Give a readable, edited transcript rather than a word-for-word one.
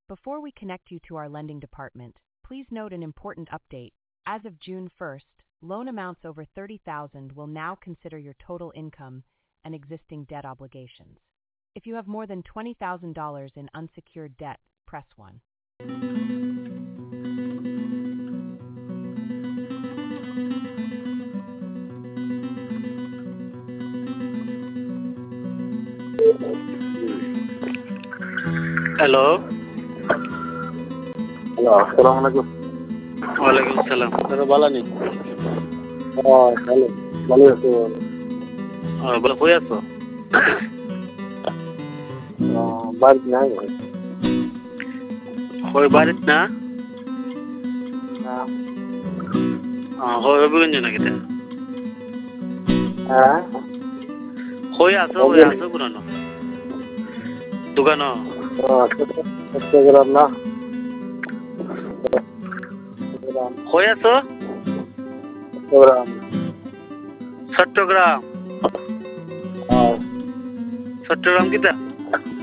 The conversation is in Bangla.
Before we connect you to our lending department, please note an important update. As of June 1st, loan amounts over $30,000 will now consider your total income and existing debt obligations. If you have more than $20,000 in unsecured debt, press 1. Hello. Hello, আসসালামু আলাইকুম। ওয়ালাইকুম আসসালাম। আপনারা ভালো নেই? হ্যাঁ, ভালো ভালো আছি। বলো কই আছো? বাড়ি নাই ভাই। কই বাড়িত না? না। কই অভিগঞ্জ নাকি তা? হ্যাঁ। কই আছো কোন দোকান? চট্টগ্রাম না। কই আছো? চট্টগ্রাম। চট্টগ্রাম। হ্যাঁ। চট্টগ্রাম কিতা?